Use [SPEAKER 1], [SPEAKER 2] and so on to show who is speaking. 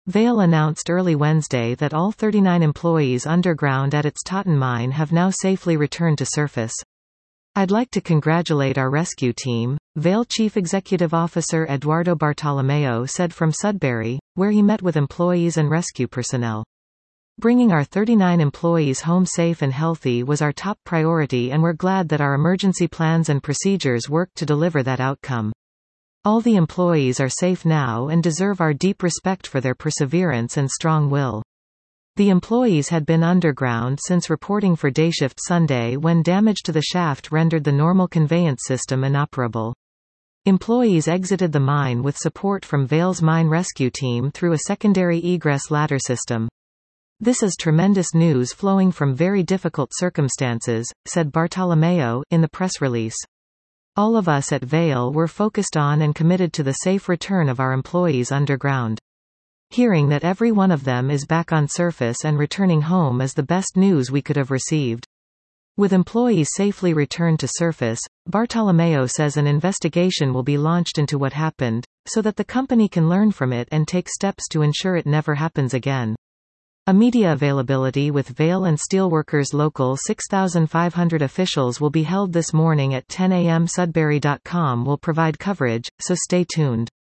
[SPEAKER 1] Vale announced early Wednesday that all 39 employees underground at its Totten mine have now safely returned to surface. "I'd like to congratulate our rescue team," Vale Chief Executive Officer Eduardo Bartolomeo said from Sudbury, where he met with employees and rescue personnel. "Bringing our 39 employees home safe and healthy was our top priority, and we're glad that our emergency plans and procedures worked to deliver that outcome. All the employees are safe now and deserve our deep respect for their perseverance and strong will." The employees had been underground since reporting for dayshift Sunday when damage to the shaft rendered the normal conveyance system inoperable. Employees exited the mine with support from Vale's mine rescue team through a secondary egress ladder system. "This is tremendous news flowing from very difficult circumstances," said Bartolomeo in the press release. "All of us at Vale were focused on and committed to the safe return of our employees underground. Hearing that every one of them is back on surface and returning home is the best news we could have received." With employees safely returned to surface, Bartolomeo says an investigation will be launched into what happened, so that the company can learn from it and take steps to ensure it never happens again. A media availability with Vale and Steelworkers Local 6,500 officials will be held this morning at 10 a.m. Sudbury.com will provide coverage, so stay tuned.